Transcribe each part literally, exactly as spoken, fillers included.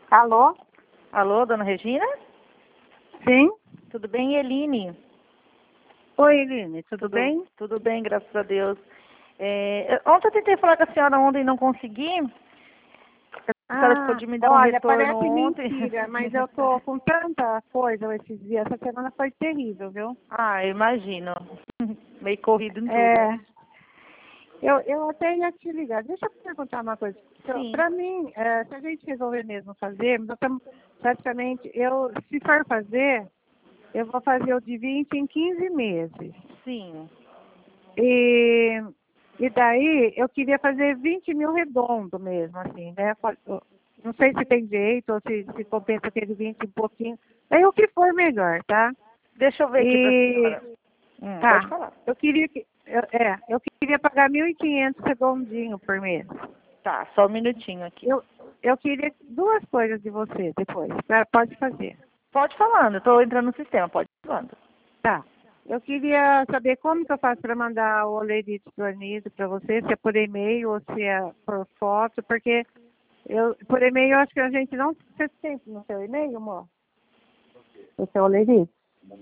Alô? Alô, dona Regina? Sim? Tudo bem, Eline? Oi, Eline, tudo, Tudo bem? Tudo bem, graças a Deus. É, ontem eu tentei falar com a senhora ontem e não consegui. A senhora ficou Ah, de me dar um olha, retorno parece ontem. mentira, mas eu tô com tanta coisa esses dias. Essa semana foi terrível, viu? Ah, eu imagino. Meio corrido em tudo. É, eu, eu até ia te ligar. Deixa eu perguntar uma coisa. Sim. Para mim, é, se a gente resolver mesmo fazer, nós estamos praticamente, eu, se for fazer, eu vou fazer o de vinte em quinze meses. Sim. E, e daí eu queria fazer vinte mil redondo mesmo, assim, né? Não sei se tem jeito ou se, se compensa aquele vinte um pouquinho. É o que for melhor, tá? Deixa eu ver aqui pra E senhora. Hum, tá, pode falar. eu queria que. Eu, é, eu queria pagar mil e quinhentos redondinho por mês. Tá, só um minutinho aqui. Eu, eu queria duas coisas de você depois. Tá? Pode fazer. Pode falando, eu tô entrando no sistema, pode falando. Tá. Eu queria saber como que eu faço para mandar o olerite do Anísio para você, se é por e-mail ou se é por foto, porque eu, por e-mail eu acho que a gente não... Você tem no seu e-mail, amor? O seu olerite?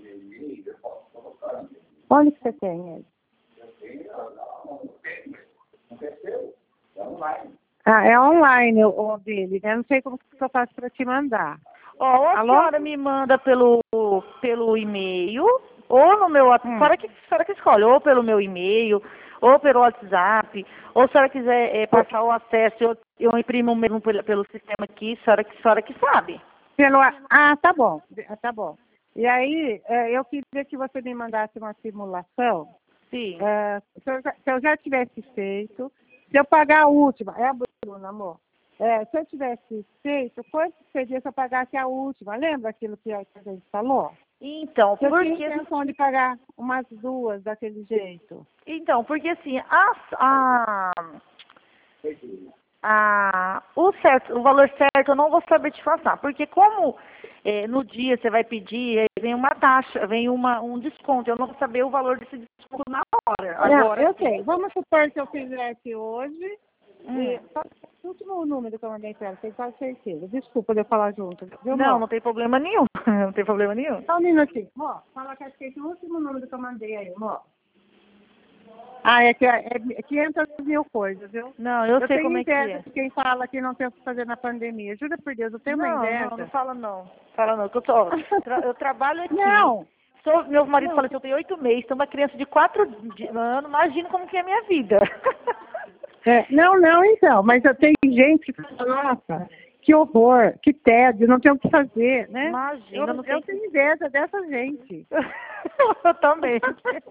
Onde que você tem ele? Ah, é online o, o dele, né? Não sei como que eu faço para te mandar. Ó, ou a Alô? senhora me manda pelo, pelo e-mail, ou no meu WhatsApp, Hum. a senhora que, a senhora que escolhe, ou pelo meu e-mail, ou pelo WhatsApp, ou se a senhora quiser eh, passar o acesso, eu, eu imprimo mesmo pelo, pelo sistema aqui, a senhora, que- a senhora que sabe. Pelo, ah, tá bom, ah, tá bom. E aí, eh, eu queria que você me mandasse uma simulação. Sim. eh, se, eu, já- se eu já tivesse feito, se eu pagar a última, é a Bruna, amor. Eh, se eu tivesse feito, quanto seria se eu pagasse a última? Lembra aquilo que a que a gente falou? Então, Eu tinha porque, intenção de pagar umas duas daquele jeito. então, porque assim, a, a, a, o, certo, o valor certo eu não vou saber te passar, porque como eh, no dia você vai pedir, eh, vem uma taxa, vem uma, um desconto, eu não vou saber o valor desse desconto na hora. Não, Agora, eu sei. Vamos supor que eu fizesse hoje. hum, E, só que o último número que eu mandei para ela, tenho quase certeza. Desculpa de eu falar junto. Viu, não, amor? não tem problema nenhum, não tem problema nenhum. Só um minutinho. Ó, fala que é esse último número que eu mandei aí, ó. Ah, é, que é, é quinhentas mil coisas, viu? Não, eu, Eu sei tenho como é que inveja é. de quem fala que não tem o que fazer na pandemia. Jura por Deus, eu tenho uma Não, não, não inveja. fala não, fala não, que eu, tô, tra- eu trabalho aqui. Não, Sou, meu marido não. fala que eu tenho oito meses, tenho uma criança de quatro de- anos, imagina como que é a minha vida. É, não, não, então. Mas eu tenho gente que fala, nossa, que horror, que tédio, não tem o que fazer, né? Eu, Imagina, não eu tem. tenho inveja dessa gente. Eu também.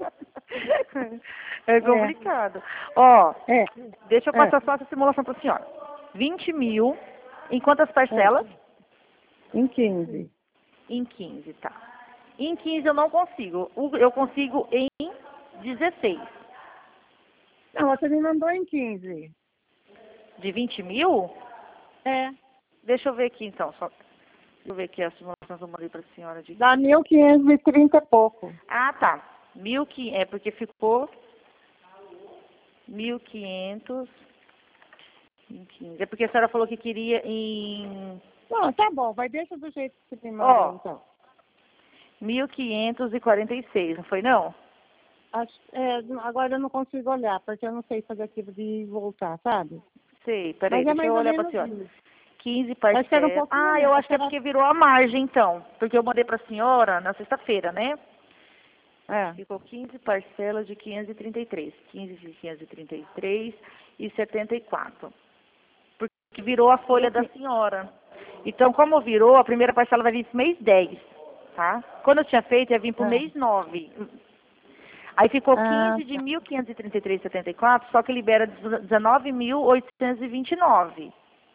É complicado. Ó, É, deixa eu é, passar só essa simulação para a senhora. vinte mil, em quantas é. parcelas? Em quinze. Em quinze, tá. Em quinze eu não consigo. O- Eu consigo em dezesseis. Não, você me mandou em quinze. De vinte mil? É. Deixa eu ver aqui então. Só... Deixa eu ver aqui a simulação que eu mandei para a senhora de. Dá mil quinhentos e trinta e pouco. Ah, tá. Mil que é porque ficou mil e quinhentos em quinze. É porque a senhora falou que queria em, Não, tá bom, vai deixa do jeito que você me mandou, ó, então. mil quinhentos e quarenta e seis, não foi não? Acho, é, agora eu não consigo olhar, porque eu não sei fazer aquilo de ir e voltar, sabe? Sei, peraí, Mas é deixa eu mais ou olhar para a menos senhora. isso. quinze Acho que era um parcelas. pouquinho Ah, eu menos. acho que é Era, porque virou a margem então. Porque eu mandei para a senhora na sexta-feira, né? é. Ficou quinze parcelas de quinhentos e trinta e três. quinze de quinhentos e trinta e três e setenta e quatro. Porque virou a folha da senhora. Então, como virou, a primeira parcela vai vir pro mês dez, tá? Quando eu tinha feito, ia vir pro É. mês nove. Aí ficou Ah, quinze de tá. mil quinhentos e trinta e três e setenta e quatro, só que libera dezenove mil oitocentos e vinte e nove.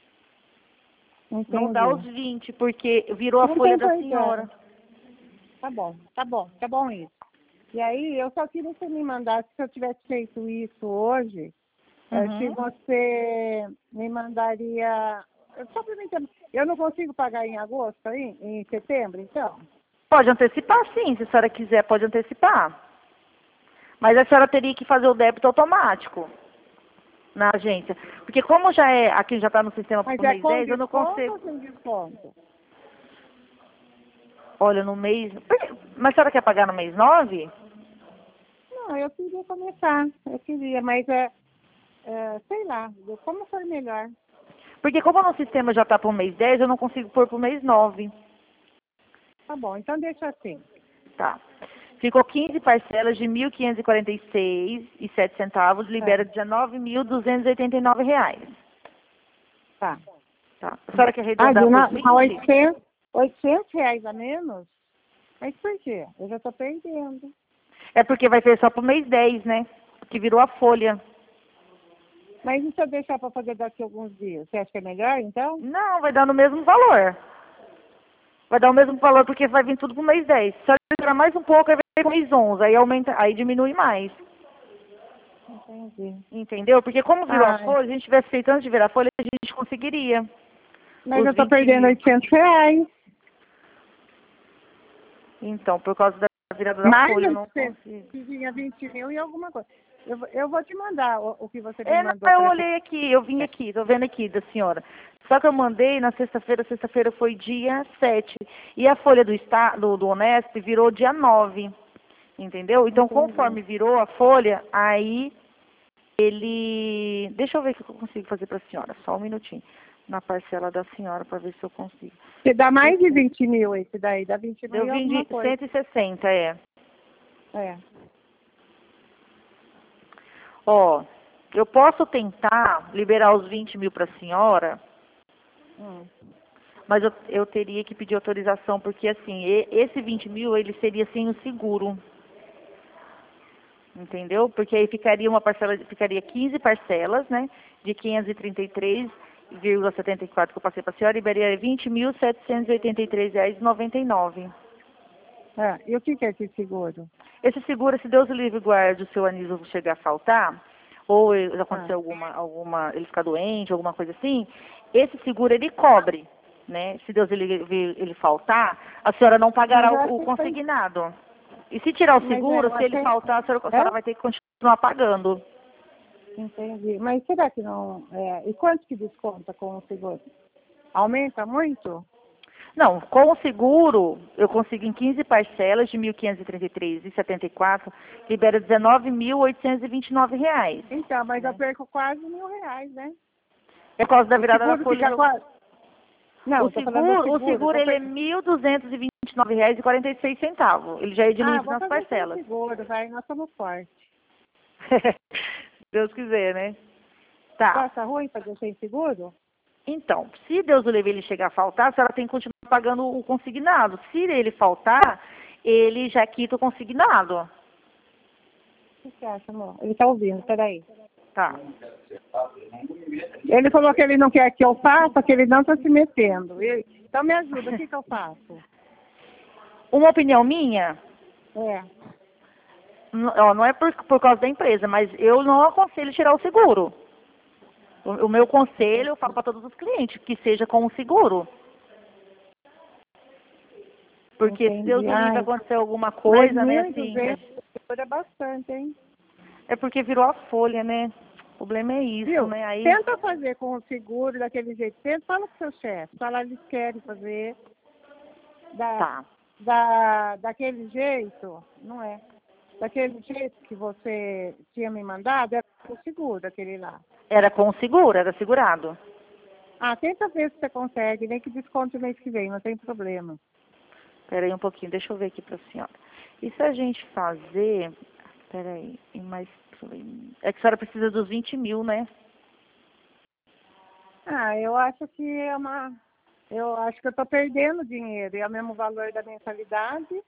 Não dá os Entendi. vinte, porque virou a Não folha tem da problema. senhora. Tá bom, tá bom, tá bom isso. E aí, eu só queria que você me mandasse, se eu tivesse feito isso hoje, eh, se Uhum. você me mandaria. Só pra mim ter- Eu não consigo pagar em agosto, aí, em setembro, então? Pode antecipar, sim. Se a senhora quiser, pode antecipar. Mas a senhora teria que fazer o débito automático. na agência. Porque como já é, aqui já está no sistema Mas por é mês com dez, eu não desconto consigo. ou sem desconto? Olha, no mês... Mas a senhora quer pagar no mês nove? Não, eu queria começar. Eu queria, mas é, é sei lá, como for melhor. Porque como no sistema já está por mês dez, eu não consigo pôr por mês nove. Tá bom, então deixa assim. Tá. Ficou quinze parcelas de mil quinhentos e quarenta e seis e sete centavos, libera É, dezenove mil duzentos e oitenta e nove reais. tá. Tá. A senhora quer Ah, arredondar de por na, vinte? tá oitocentos, oitocentos reais a menos? Mas por quê? Eu já tô perdendo. É porque vai ser só pro mês dez, né? Que virou a folha. Mas e se eu deixar para fazer daqui a alguns dias? Você acha que é melhor, então? Não, vai dar no mesmo valor. Vai dar o mesmo valor porque vai vir tudo pro mês dez. Se a tirar mais um pouco, aí vai vir pro mês onze. Aí aumenta, aí diminui mais. Entendi. Entendeu? Porque como virou a Ai, folha, se a gente tivesse feito antes de virar a folha, a gente conseguiria mas os eu tô vinte perdendo mil. oitocentos reais. Então, por causa da virada da Mais folha, eu não oitocentos. consigo. Que vinha vinte mil e alguma coisa. Eu, vou- eu vou te mandar o, o que você me É, não, mandou eu para olhei aqui, eu vim aqui, tô vendo aqui da senhora. Só que eu mandei na sexta-feira, sexta-feira foi dia sete. E a folha do, está, do, do Honesp virou dia nove. Entendeu? Então, Entendi. conforme virou a folha, aí ele... Deixa eu ver o que eu consigo fazer para a senhora, só um minutinho. Na parcela da senhora, para ver se eu consigo. Você dá mais de vinte mil esse daí, dá vinte mil Eu e vim alguma de coisa. cento e sessenta, é. É. Ó, eu posso tentar liberar os vinte mil para a senhora, Hum. mas eu, eu teria que pedir autorização, porque assim, e- esse vinte mil, ele seria sem o seguro. Entendeu? Porque aí ficaria uma parcela, ficaria quinze parcelas, né? De quinhentos e trinta e três vírgula setenta e quatro que eu passei para a senhora, liberaria vinte mil setecentos e oitenta e três reais e noventa e nove. É. E o que que é esse seguro? Esse seguro, se Deus o livre e guarde, o seu anísio chegar a faltar, ou ele- Ah, acontecer alguma, alguma, ele ficar doente, alguma coisa assim, esse seguro ele cobre, né? Se Deus o livre ele faltar, a senhora não mas pagará eu o, o achei que foi... consignado. E se tirar o Mas é, seguro, eu se ele achei... faltar, a senhora, a senhora É? vai ter que continuar pagando. Entendi. Mas será que não... É... E quanto que desconta com o seguro? Aumenta muito? Não, com o seguro, eu consigo em quinze parcelas de mil quinhentos e trinta e três reais e setenta e quatro, libera dezenove mil oitocentos e vinte e nove reais. Então, mas eu Né? perco quase mil reais, né? É por causa da O virada da seguro folha. fica do- quase... Não, O eu tô falando do seguro, o seguro. Eu seguro tô ele é per... mil duzentos e vinte e nove reais e quarenta e seis centavos. Ele já é Ah, diluído vou nas fazer sem parcelas. seguro, vai. Nós somos fortes. Deus quiser, né? Tá. Passa ruim fazer sem seguro? Então, se Deus o livre ele chegar a faltar, a senhora tem que continuar pagando o consignado. Se ele faltar, ele já quita o consignado. O que você acha, amor? Ele tá ouvindo, peraí. Tá. Ele falou que ele não quer que eu faça, que ele não tá se metendo. E- Então me ajuda, o que que eu faço? Uma opinião minha, É. n- ó, não é por, por causa da empresa, mas eu não aconselho tirar o seguro. O, o meu conselho, eu falo para todos os clientes, que seja com o seguro. Porque se Deus Entendi. o livre Ai, acontecer alguma mas coisa, né, mil e assim, duzentos é bastante, hein? é porque virou a folha, né? O problema é isso, Viu? né? Aí, Tenta fazer com o seguro daquele jeito. Tenta, fala com o seu chefe. Fala, eles querem fazer da, tá. da, daquele jeito, não é? Daquele jeito que você tinha me mandado, era com o seguro, aquele lá. Era com o seguro, era segurado. Ah, tenta ver se você consegue, nem que desconte o mês que vem, não tem problema. Espera aí um pouquinho, deixa eu ver aqui para a senhora. E se a gente fazer... Espera aí, e mais... É que a senhora precisa dos vinte mil, né? Ah, eu acho que é uma. Eu acho que eu estou perdendo dinheiro. É o mesmo valor da mensalidade.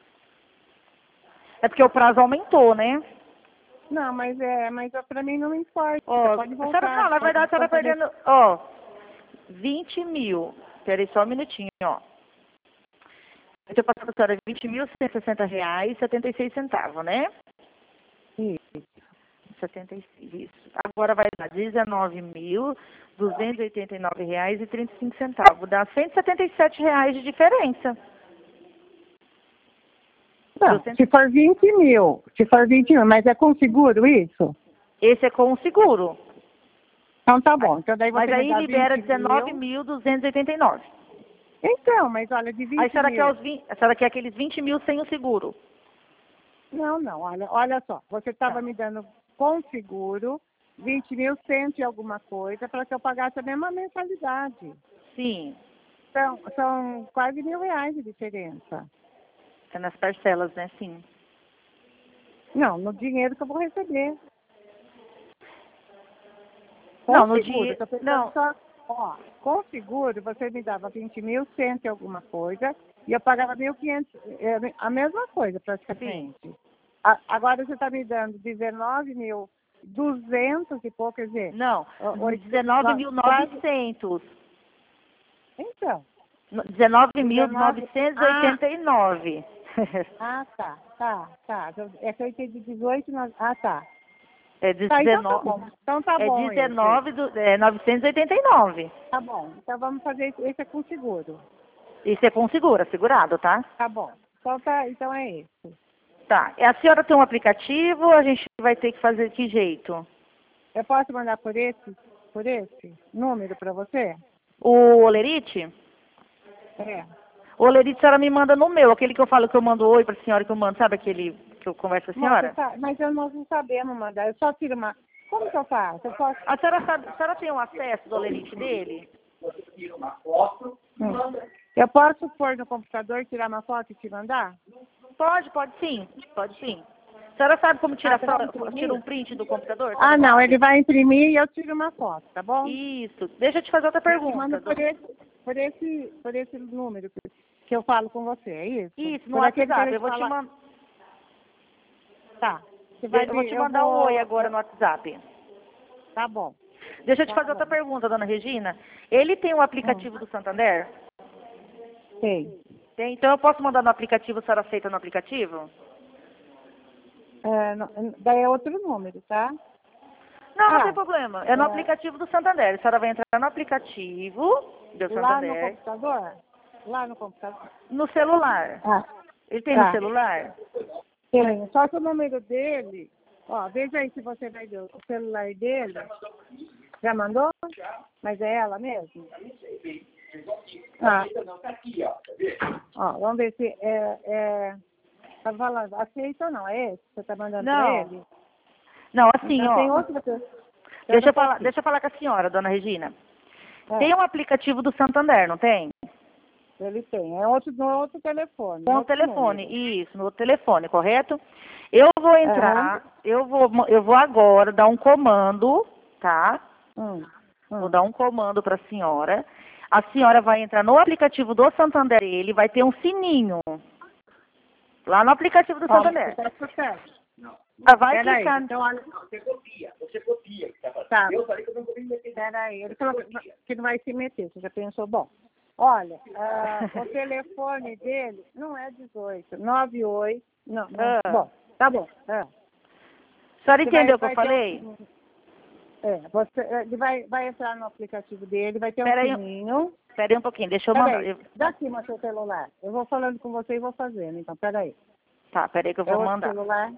É porque o prazo aumentou, né? Não, mas é, mas para mim não importa. Ó, Pode a senhora, voltar. não, na Pode verdade a senhora descontar desse- perdendo... Ó, vinte mil. Espera aí só um minutinho, ó. Eu estou passando para a senhora vinte mil cento e sessenta reais e setenta e seis centavos, né? Isso. setenta e seis, isso. Agora vai dar dezenove mil duzentos e oitenta e nove reais e trinta e cinco centavos. Dá cento e setenta e sete reais de diferença. Não, Deu cento- se for vinte mil, se for vinte mil, mas é com seguro isso? Esse é com o seguro. Então tá bom. Então daí você Mas aí me dá libera vinte dezenove mil. mil duzentos e oitenta e nove. Então, mas olha, de vinte Aí a senhora, mil. quer os vinte, a senhora quer aqueles vinte mil sem o seguro. Não, não, olha, olha só. Você estava Tá. me dando com seguro vinte mil cento e alguma coisa para que eu pagasse a mesma mensalidade. Sim, Então, são quase mil reais de diferença. é nas parcelas, né? Sim. Não, no dinheiro que eu vou receber. Com Não, no seguro, dinheiro... estou pensando Não, só, ó, com seguro você me dava vinte mil cento e alguma coisa e eu pagava mil e quinhentos, é, a mesma coisa praticamente. A- agora você está me dando dezenove mil duzentos e pouco, quer dizer, não. o- oito- dezenove mil não, quase- novecentos. então, dezenove mil dezenove, novecentos e ah, oitenta e nove. ah, tá, tá, tá, é que eu entendi dezoito, no- ah, tá, É tá, então tá dezenove, bom, então tá é bom esse, dezenove do, é novecentos e oitenta e nove. tá bom, então vamos fazer esse, esse é com seguro, Isso é com seguro, segurado, tá? tá bom, então tá, então é esse. Tá. E a senhora tem um aplicativo, a gente vai ter que fazer de que jeito? Eu posso mandar por esse, por esse número para você? O Olerite? É. O Olerite a senhora me manda no meu, aquele que eu falo que eu mando oi pra senhora que eu mando, sabe aquele que eu converso com a Moça, senhora? tá, mas eu não sabemos mandar, eu só tiro uma... Como que eu faço? Eu posso... A senhora, sabe, a senhora tem o acesso do Olerite dele? Hum. Eu posso pôr no computador, tirar uma foto e te mandar? Pode, pode sim, pode sim. A senhora sabe como tirar Ah, você vai foto, imprimir? tira um print do computador? A Ah, senhora não, sabe? ele vai imprimir e eu tiro uma foto, tá bom? Isso. Deixa eu te fazer outra Eu te mando pergunta. por do- esse, por esse, por esse número que, que eu falo com você, é isso? Isso, no Por aquele que a WhatsApp. gente Eu vou te fala... mandar. Tá, você vai Eu vou me... te Eu mandar um vou... oi agora eu- no WhatsApp. Tá bom, Deixa eu te tá fazer outra bom. pergunta, dona Regina. Ele tem o Hum, aplicativo do Santander? sei. Tem. Então eu posso mandar no aplicativo, a senhora aceita no aplicativo? É, não- daí é outro número, tá? Não, não tem Ah, problema. É no é, aplicativo do Santander. A senhora vai entrar no aplicativo do lá no Santander, computador? Lá no computador. no celular. Ah, Ele tem no tá. celular? Tem. Só que o número dele, ó, veja aí se você vai ver o celular dele. Já mandou? Mas é ela mesmo? Ah. Ó, vamos ver se é, é tá falando, aceita ou não? É esse que você tá mandando pra Não. ele? Não, assim, Então tem ó. outro que eu- Deixa eu, tá falar, aqui. deixa eu falar com a senhora, dona Regina. É, Tem um aplicativo do Santander, não tem? ele tem. É outro, no outro telefone. Com o outro telefone, número. isso, no telefone, correto? Eu vou Aham. entrar, eu vou, eu vou agora dar um comando, tá? Hum, Vou hum. dar um comando para a senhora. A senhora vai entrar no aplicativo do Santander, ele vai ter um sininho. Lá no aplicativo do Ó, você Santander. tá escutando? Ela vai Peraí, clicar. então olha. Tá. Peraí, ele falou que que não vai se meter, você já pensou? Bom, olha, ah, o telefone dele não é dezoito, nove oito, não, não, Ah. bom, tá bom. Ah. A senhora Você entendeu o que vai eu ter falei? um- é, você, ele vai, vai entrar no aplicativo dele, vai ter um Pera aí, sininho. pera aí um pouquinho, deixa eu mandar. Peraí, eu- dá aqui no seu celular. Eu vou falando com você e vou fazendo, então, peraí. Tá, pera aí que eu É vou outro mandar. celular?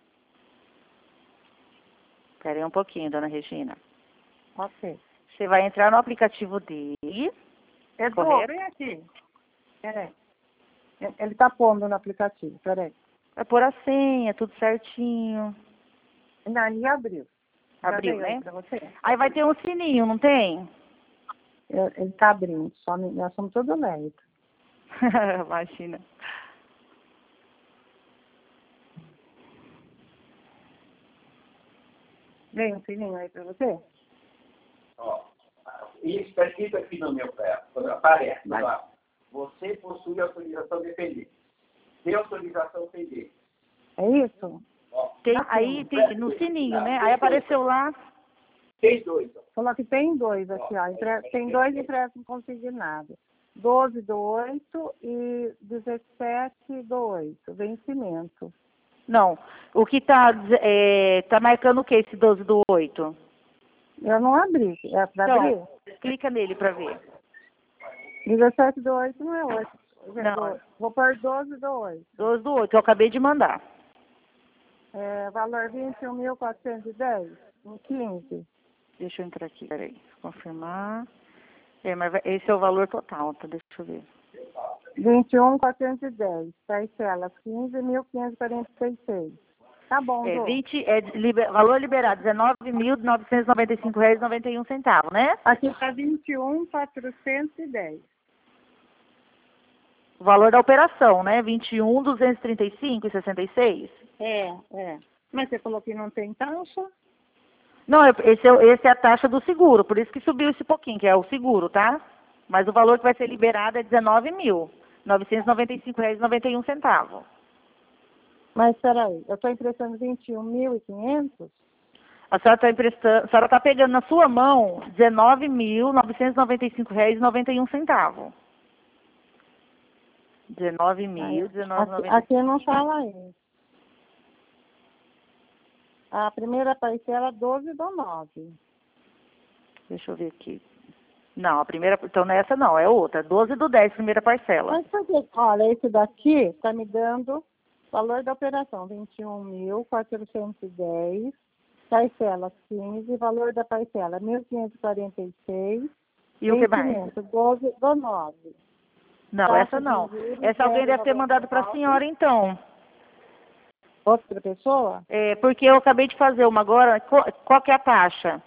Pera aí um pouquinho, dona Regina. Ok. Você vai entrar no aplicativo dele. Edu, Correto. vem aqui. Peraí. Ele tá pondo no aplicativo, peraí. Vai pôr a senha, tudo certinho. Não, ele abriu. Já Abriu, veio aí né? pra você? Aí vai ter um sininho, não tem? Eu- Ele tá abrindo, só me- nós somos todos médicos. Imagina. Vem um filhinho aí pra você? Ó, isso está escrito aqui no meu pé, quando aparece, Vai. lá. Você possui autorização dependente. Tem autorização pendente. É isso? Ó, Tem, aí tem no sininho, né? Aí apareceu lá. tem dois. Ó. Falou que tem dois aqui, ó. Empre- Tem dois empréstimos consignados. doze do oito e dezessete do oito, vencimento. Não. O que tá, é, tá marcando o que esse doze do oito? Eu não abri, é pra Então, abrir? clica nele pra ver. dezessete do oito não é oito. Não. Vou pôr doze do oito. doze do oito, eu acabei de mandar. É, valor vinte e um mil quatrocentos e dez, um quinze. Deixa eu entrar aqui, peraí. Confirmar. É, mas vai- esse é o valor total, tá? Deixa eu ver. vinte e um mil quatrocentos e dez, parcelas quinze mil quinhentos e quarenta e seis. Tá bom, É, Dô. vinte, é de liber- valor liberado, dezenove mil novecentos e noventa e cinco reais e noventa e um centavos, né? Aqui está vinte e um mil quatrocentos e dez. O valor da operação, né? vinte e um mil duzentos e trinta e cinco reais e sessenta e seis. É, é. Mas você falou que não tem taxa? Não, é- esse é, o- esse é a taxa do seguro, por isso que subiu esse pouquinho, que é o seguro, tá? Mas o valor que vai ser liberado é dezenove mil novecentos e noventa e cinco reais e noventa e um centavos. Mas peraí, eu estou emprestando vinte e um mil e quinhentos? A senhora está emprestando, a senhora está pegando na sua mão dezenove mil novecentos e noventa e cinco reais e noventa e um centavos. dezenove mil, dezenove Aqui, noventa. aqui não fala isso. A primeira parcela doze do nove. Deixa eu ver aqui. Não, a primeira, então não é essa não, é outra. doze do dez, primeira parcela. Mas por que? Olha, esse daqui está me dando valor da operação vinte e um mil quatrocentos e dez, parcelas quinze, valor da parcela mil quinhentos e quarenta e seis, E o que mais? vencimento doze do nove. Não, Taxa essa de não. juros Essa alguém deve ter mandado para a senhora então. Outra pessoa? É, porque eu acabei de fazer uma agora. Qual, qual que é a taxa?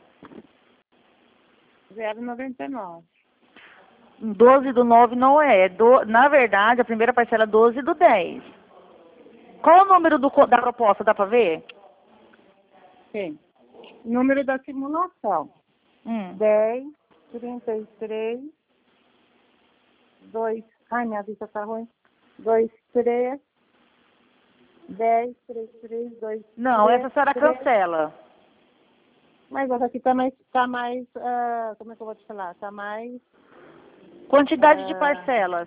zero vírgula noventa e nove. doze do nove não é. Do, na verdade, a primeira parcela é doze do dez. Qual o número do, co- da proposta? Dá para ver? Sim. Número da simulação. Hum. dez, trinta e três, dois. Ai, minha vista tá ruim. dois, três, dez, três, três, dois. Não, três, essa a senhora três. cancela. Mas essa aqui tá mais, tá mais ah, como é que eu vou te falar? Tá mais Quantidade de ah, parcelas.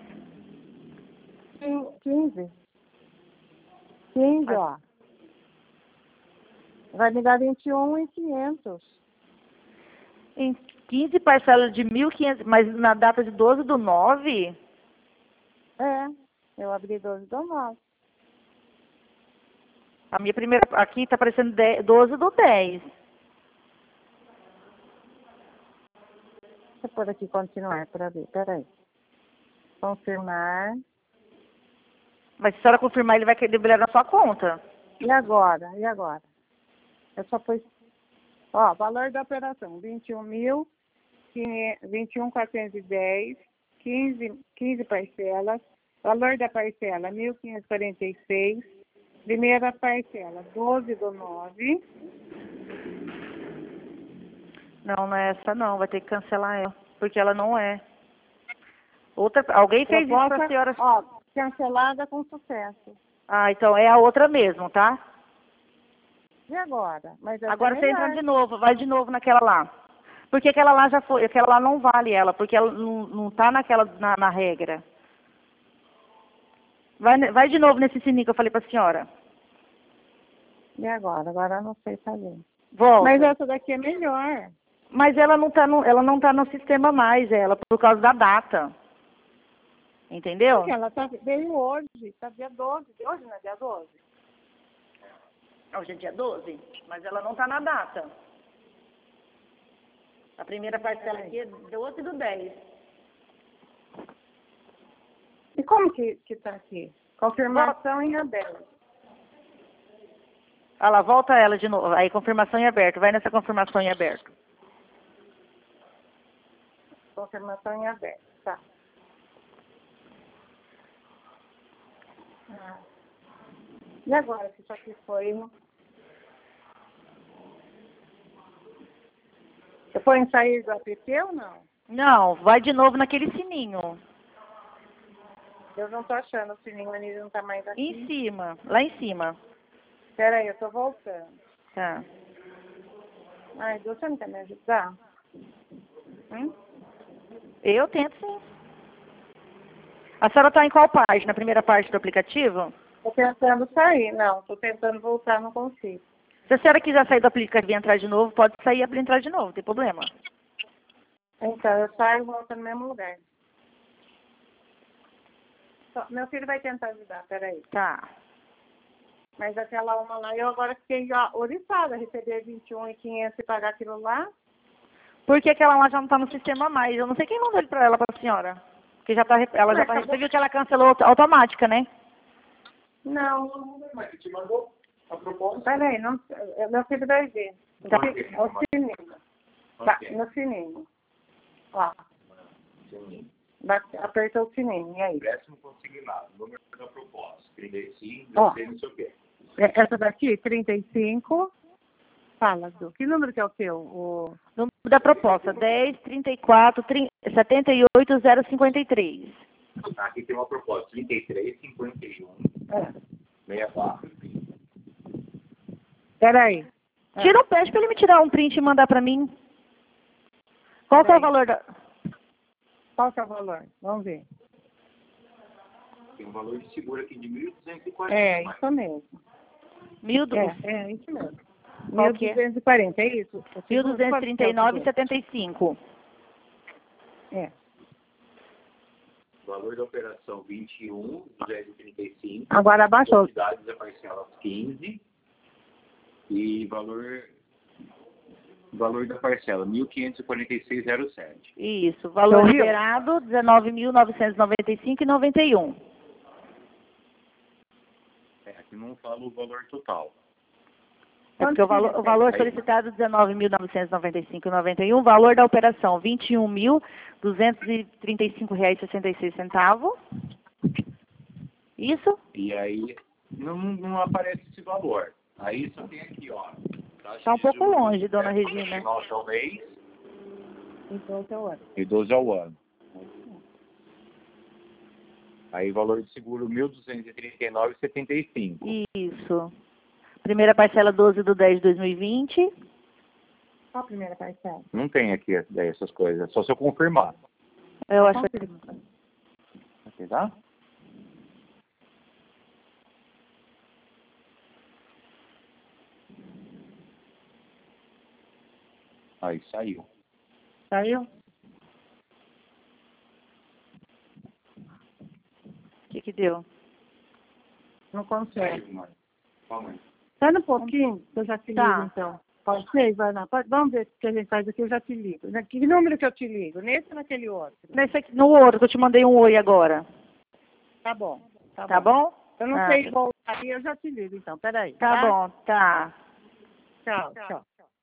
quinze. quinze, ó. Vai me dar vinte e um mil e quinhentos. Em quinze parcelas de mil e quinhentos, mas na data de doze do nove? É, eu abri doze do nove. A minha primeira, aqui está aparecendo dez, doze do dez. Deixa eu pôr aqui continuar para ver, peraí. Confirmar. Mas se a senhora confirmar, ele vai querer liberar na sua conta. E agora? E agora? Eu só pus. Ó, valor da operação, vinte e um mil, vinte e um mil quatrocentos e dez, quinze, quinze parcelas. Valor da parcela, mil quinhentos e quarenta e seis. Primeira parcela, doze do nove. Não, não é essa não, vai ter que cancelar ela, porque ela não é. Outra, alguém fez isso para a senhora. Ó, cancelada com sucesso. Ah, então é a outra mesmo, tá? E agora? Mas essa Agora é você melhor. entra de novo, vai de novo naquela lá. Porque aquela lá já foi, aquela lá não vale ela, porque ela não, não tá naquela, na, na regra. Vai, vai de novo nesse sininho que eu falei para a senhora. E agora? Agora eu não sei fazer. Volta. Mas essa daqui é melhor. Mas ela não tá no, ela não tá no sistema mais, ela, por causa da data. Entendeu? Porque ela tá, veio hoje, tá dia doze. Hoje não é dia doze? Hoje é dia doze, mas ela não tá na data. A primeira parcela aqui é doze do dez. E como que, que tá aqui? Confirmação em aberto. Olha lá, volta ela de novo. Aí, confirmação em aberto. Vai nessa confirmação em aberto. Confirmação em aberto, tá. Ah. E agora, se isso aqui foi... Você foi em sair do app ou não? Não, vai de novo naquele sininho. Eu não tô achando, o sininho ali não tá mais aqui. Em cima, lá em cima. Espera aí, eu tô voltando. Tá. Ai, você não quer me ajudar? Hum? Eu tento sim. A senhora tá em qual parte? Na primeira parte do aplicativo? Tô tentando sair, não. Tô tentando voltar, não consigo. Se a senhora quiser sair do aplicativo e entrar de novo, pode sair e entrar de novo, não tem problema. Então, eu saio e volto no mesmo lugar. Só- Meu filho vai tentar ajudar, peraí. Tá. Mas aquela uma lá, eu agora fiquei ó, oriçada, receber vinte e um mil e quinhentos e pagar aquilo lá. Porque aquela lá já não está no sistema mais. Eu não sei quem mandou ele para ela, para a senhora. Porque já tá, ela já tá, você viu que ela cancelou auto- automática, né? Não. Mas você te mandou a proposta? Peraí, não, meu filho vai ver. Tá. É o sininho. Tá, no sininho. Ó, Sim. bate- apertou o sininho, e aí? Décimo consignado, número da proposta. trinta e cinco, Ó. não sei, não sei o quê. É- Essa daqui, trinta e cinco. Fala, Du. Que número que é o teu? O... Número da proposta, dez, trinta e quatro, setenta e oito, zero cinquenta e três. Aqui tem uma proposta, trinta e três, cinquenta e um, É. sessenta e quatro, trinta. Peraí. Tira um pede para ele me tirar um print e mandar para mim. Qual que é o Peraí. valor da... Qual que é o valor? Vamos ver. Tem um valor de seguro aqui de mil duzentos e quarenta. É, isso mesmo. Mil du- É, é isso mesmo. Qual que é? mil duzentos e quarenta, é isso? mil duzentos e trinta e nove vírgula setenta e cinco. É. Valor da operação vinte e um, duzentos e trinta e cinco. Agora abaixou. Quantidades da parcela quinze. E valor, valor da parcela mil quinhentos e quarenta e seis vírgula zero sete. Isso, valor Ouviu? liberado, dezenove mil novecentos e noventa e cinco vírgula noventa e um. É, aqui não fala o valor total. É porque o valor, o valor solicitado dezenove mil novecentos e noventa e cinco vírgula noventa e um, valor da operação vinte e um mil duzentos e trinta e cinco reais e sessenta e seis centavos. Isso? E aí não, não aparece esse valor. Aí só tem aqui, ó. Está um pouco longe, dona Regina. Nossa, ao mês E doze ao ano. e doze ao ano. Aí valor de seguro mil duzentos e trinta e nove vírgula setenta e cinco. Isso. Primeira parcela doze de dez de dois mil e vinte. Qual a primeira parcela? Não tem aqui essas coisas, só se eu confirmar. Eu acho que... Aqui, tá? Aí saiu. Saiu? O que que deu? Não consegue. Saiu, mãe. Calma aí. Espera um pouquinho, que eu já te ligo, Tá. então. Pode ser, vai lá. Pode, vamos ver o que a gente faz aqui, eu já te ligo. Na- Que número que eu te ligo? Nesse ou naquele outro? Nesse aqui, no outro, que eu te mandei um oi agora. Tá bom. Tá, Tá bom. bom? Eu não Ah. sei voltar aí, eu já te ligo, então. Peraí. Tá bom, tá. Tchau, tchau.